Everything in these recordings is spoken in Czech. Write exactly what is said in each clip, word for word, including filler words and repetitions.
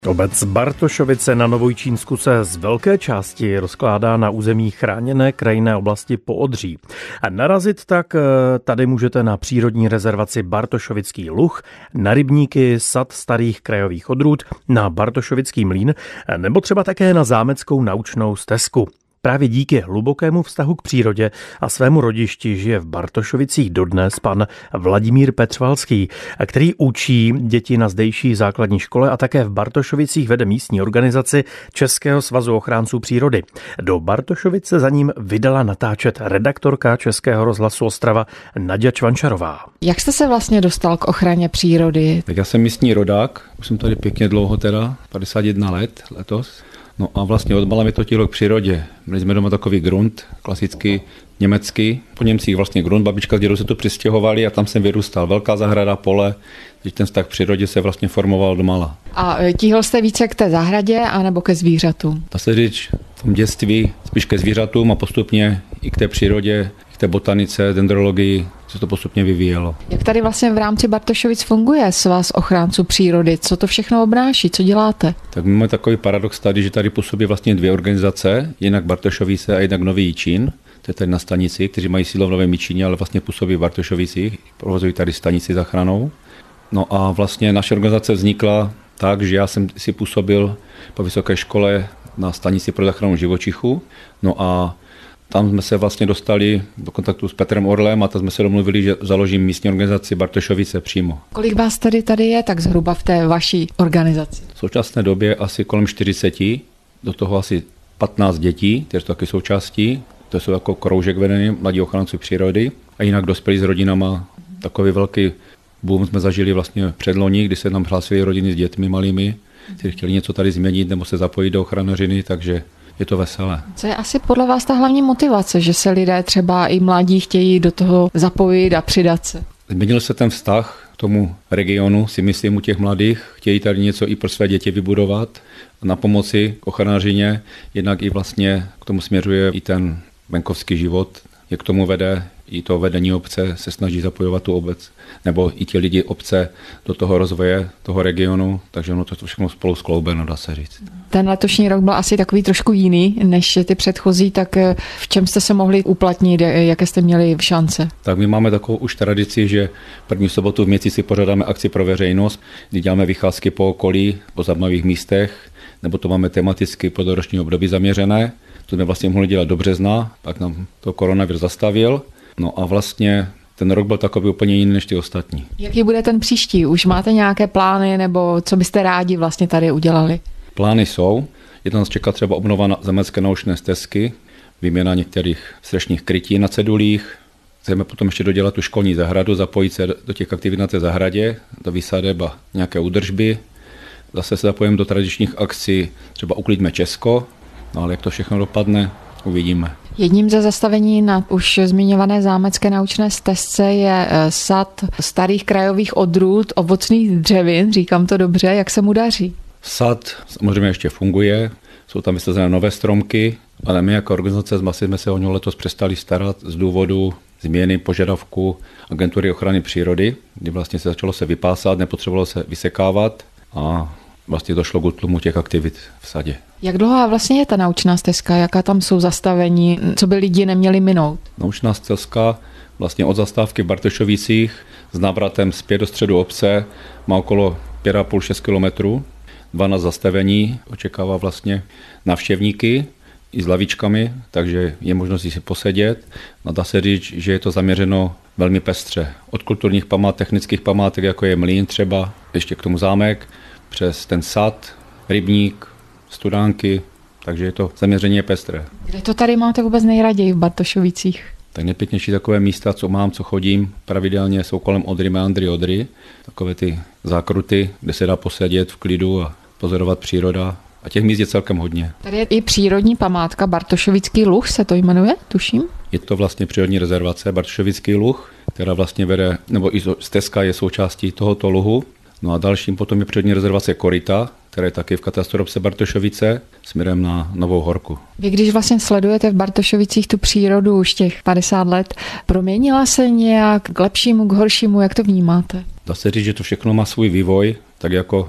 Obec Bartošovice na Novojčínsku se z velké části rozkládá na území chráněné krajinné oblasti Poodří. A narazit tak tady můžete na přírodní rezervaci Bartošovický Luh, na rybníky, sad starých krajových odrůd, na Bartošovický mlýn nebo třeba také na zámeckou naučnou stezku. Právě díky hlubokému vztahu k přírodě a svému rodišti žije v Bartošovicích dodnes pan Vladimír Petřvalský, který učí děti na zdejší základní škole a také v Bartošovicích vede místní organizaci Českého svazu ochránců přírody. Do Bartošovic se za ním vydala natáčet redaktorka Českého rozhlasu Ostrava Naďa Čvančarová. Jak jste se vlastně dostal k ochraně přírody? Tak já jsem místní rodák, už jsem tady pěkně dlouho teda, padesát jedna let letos. No a vlastně odmala mi to tělo k přírodě. Měli jsme doma takový grunt, klasický německý. Po Němcích vlastně grunt, babička s dědou se tu přistěhovali a tam jsem vyrůstal. Velká zahrada, pole, když ten vztah k přírodě se vlastně formoval odmala. A tíhl jste více k té zahradě anebo ke zvířatům? Dá se říct v tom dětství spíš ke zvířatům a postupně i k té přírodě, i k té botanice, dendrologii se to postupně vyvíjelo. Jak tady vlastně v rámci Bartošovic funguje svaz ochránců přírody? Co to všechno obnáší? Co děláte? Tak máme takový paradox tady, že tady působí vlastně dvě organizace, jinak Bartošovice a jinak Nový Jičín. To je tady na stanici, kteří mají sídlo v Novém Jičíně, ale vlastně působí v Bartošovicích, provozují tady stanici záchranou. No a vlastně naše organizace vznikla tak, že já jsem si působil po vysoké škole na stanici pro záchranu živočichů. No a tam jsme se vlastně dostali do kontaktu s Petrem Orlem a tam jsme se domluvili, že založím místní organizaci Bartošovice přímo. Kolik vás tady tady je tak zhruba v té vaší organizaci? V současné době asi kolem čtyřiceti, do toho asi patnáct dětí, které jsou taky součástí. To jsou jako kroužek vedený mladí ochránců přírody a jinak dospělí s rodinama. Takový velký boom jsme zažili vlastně předloni, kdy se nám hlásily rodiny s dětmi malými, kteří chtěli něco tady změnit nebo se zapojit do ochranařiny, takže je to veselé. Co je asi podle vás ta hlavní motivace, že se lidé třeba i mladí chtějí do toho zapojit a přidat se? Změnil se ten vztah k tomu regionu, si myslím, u těch mladých. Chtějí tady něco i pro své děti vybudovat a na pomoci ochranářině, jednak i vlastně k tomu směřuje i ten venkovský život, jak k tomu vede i to vedení obce, se snaží zapojovat tu obec, nebo i ti lidi obce do toho rozvoje, toho regionu, takže ono to všechno spolu skloubeno, dá se říct. Ten letošní rok byl asi takový trošku jiný než ty předchozí, tak v čem jste se mohli uplatnit, jaké jste měli šance? Tak my máme takovou už tradici, že první sobotu v měsíci pořádáme akci pro veřejnost, kdy děláme vycházky po okolí, po zajímavých místech, nebo to máme tematicky po doroční období zaměřené. To jsme vlastně mohli dělat do března, pak nám to koronavir zastavil. No a vlastně ten rok byl takový úplně jiný než ty ostatní. Jaký bude ten příští? Už máte nějaké plány nebo co byste rádi vlastně tady udělali? Plány jsou. Je to nás čeká třeba obnova na zámecké naučné stezky, výměna některých střešních krytí na cedulích. Chceme potom ještě dodělat tu školní zahradu, zapojit se do těch aktivit na té zahradě, do výsadeb a nějaké údržby. Zase se zapojíme do tradičních akcí, třeba Uklidíme Česko, no ale jak to všechno dopadne, uvidíme. Jedním ze zastavení na už zmiňované zámecké naučné stezce je sad starých krajových odrůd, ovocných dřevin, říkám to dobře, jak se mu daří? Sad samozřejmě ještě funguje, jsou tam vysazené nové stromky, ale my jako organizace z Masy jsme se o něho letos přestali starat z důvodu změny požadavku agentury ochrany přírody, kdy vlastně se začalo se vypásat, nepotřebovalo se vysekávat a vlastně došlo k útlumu těch aktivit v sadě. Jak dlouhá vlastně je ta naučná stezka? Jaká tam jsou zastavení? Co by lidi neměli minout? Naučná stezka vlastně od zastávky v Bartošovicích s návratem zpět do středu obce má okolo pět a půl až šest kilometrů. dvanáct zastavení očekává vlastně návštěvníky i s lavičkami, takže je možnost si posedět. No dá se říct, že je to zaměřeno velmi pestře. Od kulturních památek, technických památek, jako je mlýn třeba, ještě k tomu zámek, přes ten sad, rybník, studánky, takže je to zaměřeně pestré. Kde to tady máte vůbec nejraději v Bartošovicích? Tak nejpěknější takové místa, co mám, co chodím pravidelně, jsou kolem Odry, meandry Odry, takové ty zákruty, kde se dá posedět v klidu a pozorovat příroda. A těch míst je celkem hodně. Tady je i přírodní památka Bartošovický Luh, se to jmenuje, tuším? Je to vlastně přírodní rezervace Bartošovický Luh, která vlastně vede, nebo i stezka je součástí tohoto luhu. No a dalším potom je přírodní rezervace Koryta, která je taky v katastru obce Bartošovice, směrem na Novou Horku. Vy když vlastně sledujete v Bartošovicích tu přírodu už těch padesát let, proměnila se nějak k lepšímu, k horšímu, jak to vnímáte? Dá se říct, že to všechno má svůj vývoj, tak jako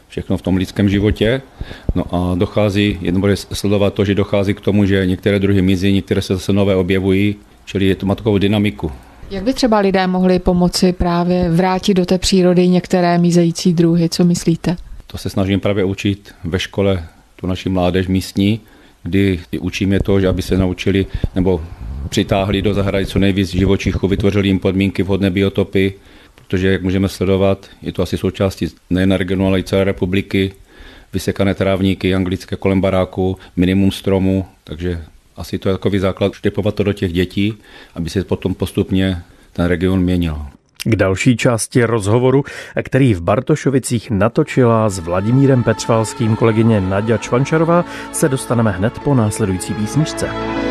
všechno v tom lidském životě. No a dochází, jedno bude sledovat to, že dochází k tomu, že některé druhy mizí, některé se zase nové objevují, čili je to má takovou dynamiku. Jak by třeba lidé mohli pomoci právě vrátit do té přírody některé mizející druhy, co myslíte? To se snažím právě učit ve škole tu naši mládež místní, kdy učíme to, že aby se naučili nebo přitáhli do zahrady co nejvíc živočichů, vytvořili jim podmínky, vhodné biotopy, protože, jak můžeme sledovat, je to asi součástí nejen regionu, ale i celé republiky, vysekané trávníky anglické kolem baráku, minimum stromů, takže asi to je takový základ štěpovat to do těch dětí, aby se potom postupně ten region měnil. K další části rozhovoru, který v Bartošovicích natočila s Vladimírem Petřvalským kolegyně Naďa Čvančarová, se dostaneme hned po následující písničce.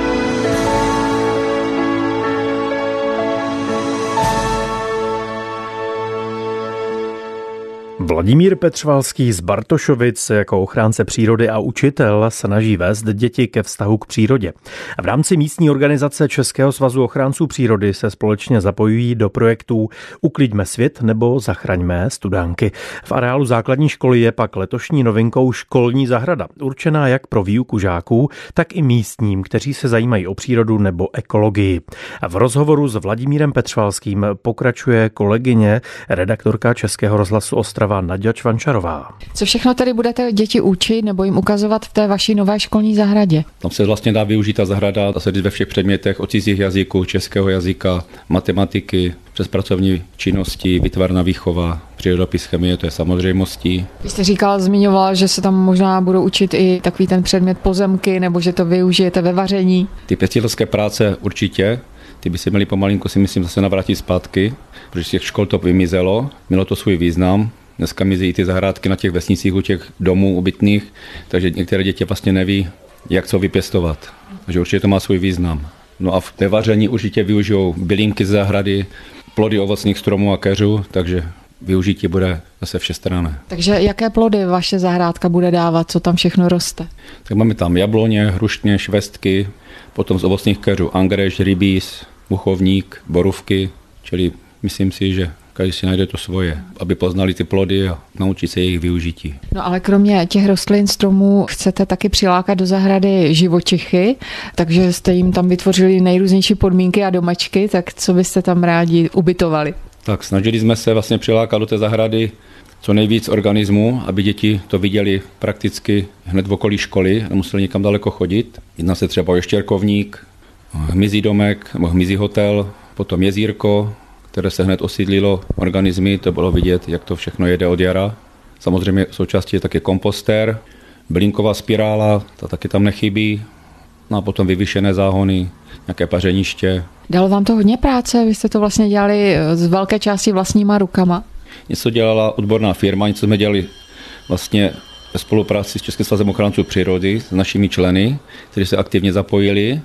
Vladimír Petřvalský z Bartošovic se jako ochránce přírody a učitel snaží vést děti ke vztahu k přírodě. V rámci místní organizace Českého svazu ochránců přírody se společně zapojují do projektů Ukliďme svět nebo Zachraňme studánky. V areálu základní školy je pak letošní novinkou školní zahrada, určená jak pro výuku žáků, tak i místním, kteří se zajímají o přírodu nebo ekologii. V rozhovoru s Vladimírem Petřvalským pokračuje kolegyně, redaktorka Českého rozhlasu Ostrava Naďa Čvančarová. Co všechno tedy budete děti učit nebo jim ukazovat v té vaší nové školní zahradě? Tam se vlastně dá využít ta zahrada zase ve všech předmětech od cizích jazyků, českého jazyka, matematiky, přes pracovní činnosti, výtvarná výchova, přírodopis, chemie, to je samozřejmostí. Vy jste říkal, zmiňovala, že se tam možná budou učit i takový ten předmět pozemky, nebo že to využijete ve vaření. Ty pěstitelské práce určitě, ty by se měly pomalinku, si myslím, zase navrátit zpátky, protože z těch škol to vymizelo, mělo to svůj význam. Dneska mizí i ty zahrádky na těch vesnicích u těch domů obytných, takže některé děti vlastně neví, jak co vypěstovat. Takže určitě to má svůj význam. No a ve vaření určitě využijou bylinky z zahrady, plody ovocných stromů a keřů, takže využití bude zase všestranné. Takže jaké plody vaše zahrádka bude dávat, co tam všechno roste? Tak máme tam jabloně, hrušně, švestky, potom z ovocných keřů angreš, rybíz, buchovník, borůvky, čili myslím si, že každý si najde to svoje, aby poznali ty plody a naučit se jejich využití. No ale kromě těch rostlin, stromů chcete taky přilákat do zahrady živočichy, takže jste jim tam vytvořili nejrůznější podmínky a domečky, tak co byste tam rádi ubytovali? Tak snažili jsme se vlastně přilákat do té zahrady co nejvíc organismů, aby děti to viděli prakticky hned v okolí školy, nemuseli nikam daleko chodit. Jedná se třeba o ještěrkovník, hmyzí domek nebo hmyzí hotel, potom jezírko, které se hned osídlilo organismy, to bylo vidět, jak to všechno jede od jara. Samozřejmě součástí je také kompostér, bylinková spirála, ta taky tam nechybí, no a potom vyvyšené záhony, nějaké pařeniště. Dalo vám to hodně práce, vy jste to vlastně dělali z velké části vlastníma rukama? Něco dělala odborná firma, něco jsme dělali vlastně ve spolupráci s Českým svazem ochránců přírody, s našimi členy, kteří se aktivně zapojili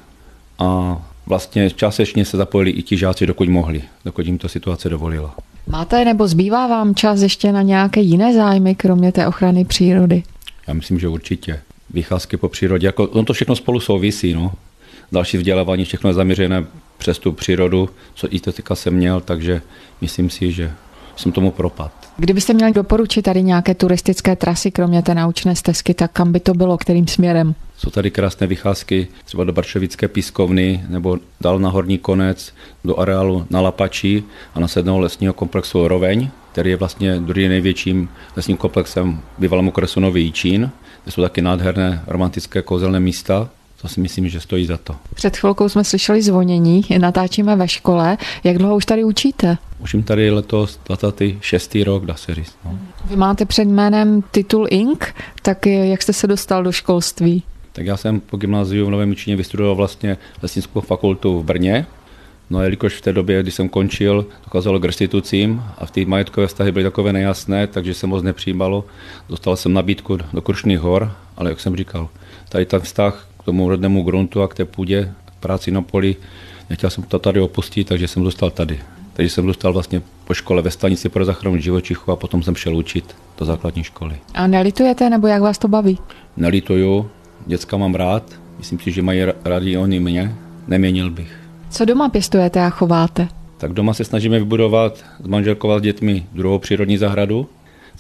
a vlastně částečně se zapojili i ti žáci, dokud mohli, dokud jim to situace dovolila. Máte nebo zbývá vám čas ještě na nějaké jiné zájmy, kromě té ochrany přírody? Já myslím, že určitě. Vycházky po přírodě, jako, on to všechno spolu souvisí, no. Další vzdělávání, všechno je zaměřené přes tu přírodu, co i teďka jsem měl, takže myslím si, že jsem tomu propad. Kdybyste měli doporučit tady nějaké turistické trasy, kromě té naučné stezky, tak kam by to bylo, kterým směrem? Jsou tady krásné vycházky třeba do Bartošovické pískovny nebo dál na horní konec do areálu na Lapači a následného lesního komplexu Roveň, který je vlastně druhým největším lesním komplexem bývalém okresu Nový Jičín, kde jsou taky nádherné romantické kouzelné místa. To si myslím, že stojí za to. Před chvilkou jsme slyšeli zvonění, natáčíme ve škole. Jak dlouho už tady učíte? Učím tady letos dvacátý šestý rok, dá se říct. No. Vy máte před jménem titul Ink, tak jak jste se dostal do školství? Tak já jsem po gymnáziu v Novém Jičíně vystudoval vlastně lesnickou fakultu v Brně. No a jelikož v té době, kdy jsem končil, docházelo k restitucím a v té majetkové vztahy byly takové nejasné, takže se moc nepřijímalo. Dostal jsem nabídku do Krušných hor, ale jak jsem říkal, tady ten vztah k tomu rodnému gruntu a k té půdě, k práci na poli, nechtěl jsem to tady opustit, takže jsem zůstal tady. Takže jsem zůstal vlastně po škole ve stanici pro záchranu živočichů a potom jsem šel učit do základní školy. A nelitujete, nebo jak vás to baví? Nelituju, děcka mám rád, myslím si, že mají rádi oni mě, neměnil bych. Co doma pěstujete a chováte? Tak doma se snažíme vybudovat s manželkou a s dětmi druhou přírodní zahradu.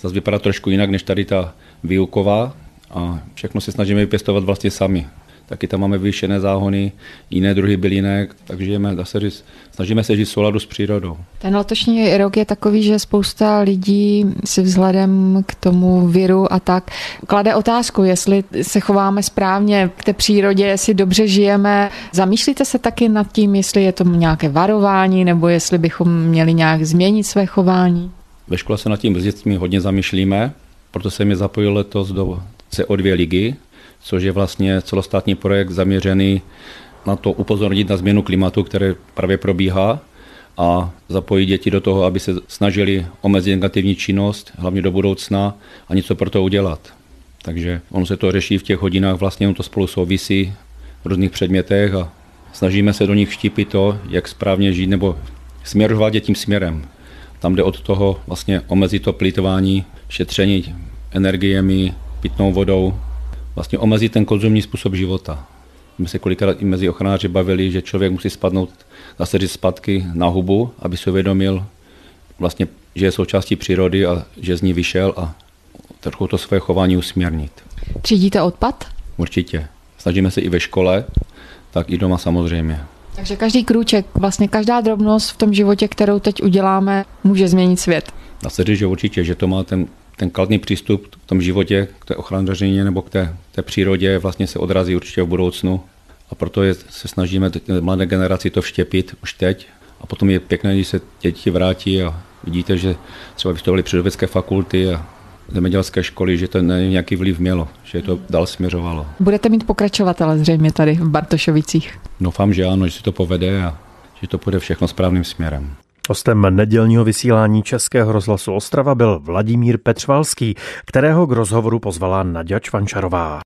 zase vypadá trošku jinak než tady ta výuková a všechno se snažíme vypěstovat vlastně sami. Taky tam máme vyšené záhony, jiné druhy bylinek, takže žijeme, dá se říct, snažíme se žít v souladu s přírodou. Ten letošní rok je takový, že spousta lidí si vzhledem k tomu viru a tak klade otázku, jestli se chováme správně k té přírodě, jestli dobře žijeme. Zamýšlíte se taky nad tím, jestli je to nějaké varování, nebo jestli bychom měli nějak změnit své chování? Ve škole se nad tím s dětmi hodně zamýšlíme, proto jsem je zapojil letos do C O dva ligy, což je vlastně celostátní projekt zaměřený na to upozornit na změnu klimatu, které právě probíhá a zapojit děti do toho, aby se snažili omezit negativní činnost, hlavně do budoucna a něco pro to udělat. Takže ono se to řeší v těch hodinách, vlastně ono to spolu souvisí v různých předmětech a snažíme se do nich vštípit to, jak správně žít nebo směrovat je tím směrem. Tam jde od toho vlastně omezit to plýtvání, šetření energiemi, pitnou vodou, vlastně omezit ten konzumní způsob života. My se kolikrát i mezi ochranáři bavili, že člověk musí spadnout zase říct zpátky na hubu, aby si uvědomil, vlastně, že je součástí přírody a že z ní vyšel a trochu to své chování usměrnit. Třídíte odpad? Určitě. Snažíme se i ve škole, tak i doma samozřejmě. Takže každý krůček, vlastně každá drobnost v tom životě, kterou teď uděláme, může změnit svět. Dá se říct, že určitě, že to má ten ten kladný přístup k tom životě, k té ochranařině nebo k té, té přírodě vlastně se odrazí určitě v budoucnu a proto je, se snažíme mladé generaci to vštěpit už teď a potom je pěkné, když se děti vrátí a vidíte, že třeba vystudovali přírodovědecké fakulty a zemědělské školy, že to nějaký vliv mělo, že to dál směřovalo. Budete mít pokračovatele zřejmě tady v Bartošovicích. Doufám, že ano, že se to povede a že to půjde všechno správným směrem. Hostem nedělního vysílání Českého rozhlasu Ostrava byl Vladimír Petřvalský, kterého k rozhovoru pozvala Naďa Čvančarová.